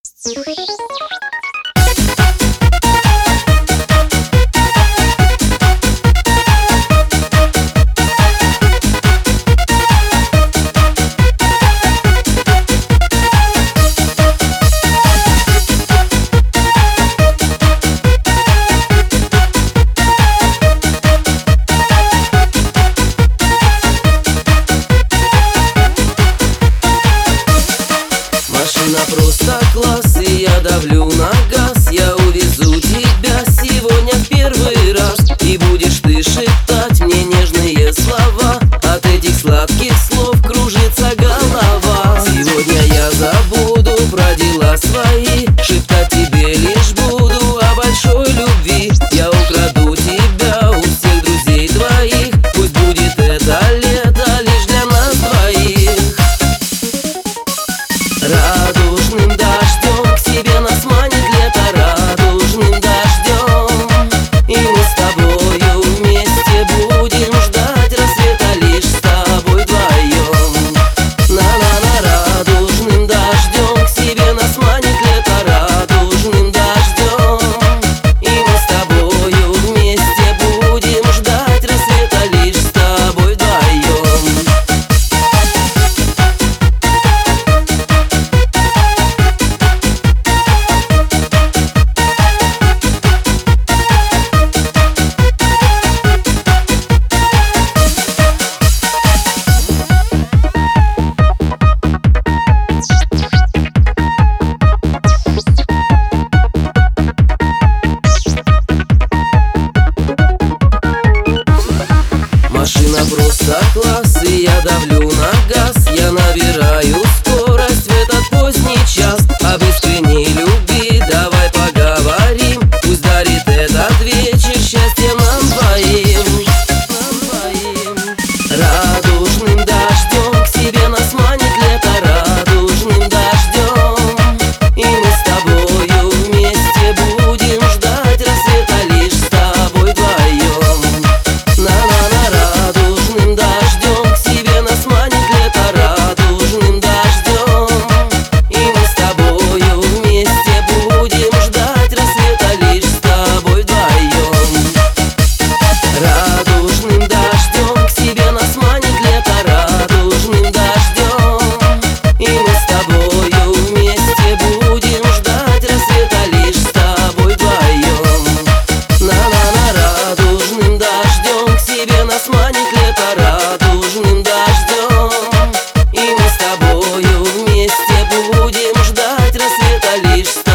Машина просто класс, и я давлю на газ. Я увезу тебя сегодня в первый раз, и будешь ты шептать мне нежные слова. От этих сладких слов кружится голова. Сегодня я забуду про дела свои, шептать тебе лишь буду о большой любви. Я украду тебя у всех друзей твоих, пусть будет это лето лишь для нас двоих. Радужным дождем к себе нас манит лето, радужным дождем. И мы с тобою вместе будем ждать рассвета лишь с тобой вдвоем. На-на-на, радужным дождем к себе нас манит лето, радужным дождем. И мы с тобою вместе будем ждать рассвета лишь с тобой вдвоем. Машина просто класс, и я давлю на газ. Я набираю скорость в этот поздний час. Об искренней любви давай поговорим, пусть дарит этот вечер счастье нам двоим. Радужным дождем к себе нас манит лето, радужным дождем. И мы с тобою вместе будем ждать рассвета лишь с тобой вдвоем. На-на-на, радужным дождем к себе нас манит лето, радужным дождем. И мы с тобою вместе будем ждать рассвета лишь с тобой вдвоем. Радужным дождем к себе нас манит лето, радужным дождем. И мы с тобою вместе будем ждать рассвета лишь с тобой вдвоем. На-на-на, радужным дождем к себе нас манит лето, радужным дождем. И мы с тобою вместе будем ждать рассвета лишь с тобой.